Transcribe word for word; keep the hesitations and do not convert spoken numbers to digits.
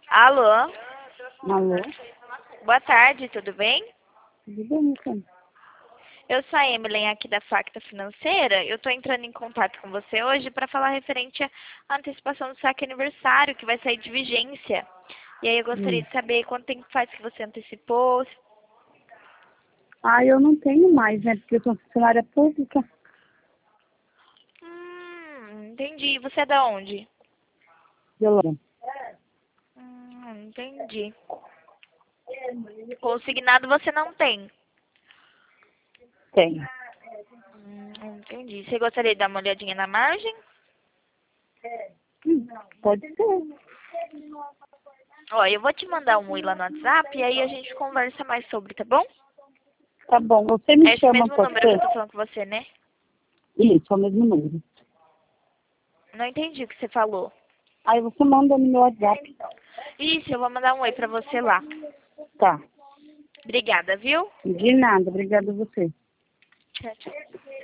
Alô? Alô? Boa tarde, tudo bem? Tudo bem, então? Eu sou a Emily aqui da Facta Financeira. Eu estou entrando em contato com você hoje para falar referente à antecipação do saque aniversário, que vai sair de vigência. E aí eu gostaria Hum. de saber quanto tempo faz que você antecipou. Ah, eu não tenho mais, né? Porque eu sou funcionária pública. Hum, entendi. Você é da onde? Violão. Hum, entendi. Consignado você não tem. Tenho. Hum, entendi. Você gostaria de dar uma olhadinha na margem? Hum, pode ser. Ó, eu vou te mandar um oi lá no WhatsApp e aí a gente conversa mais sobre, tá bom? Tá bom. Você me É esse chama, mesmo pode número que ser? eu tô falando com você, né? Isso, é o mesmo número. Não entendi o que você falou. Aí você manda no meu WhatsApp. Isso, eu vou mandar um oi pra você lá. Tá. Obrigada, viu? De nada. Obrigada a você. Tchau, tchau.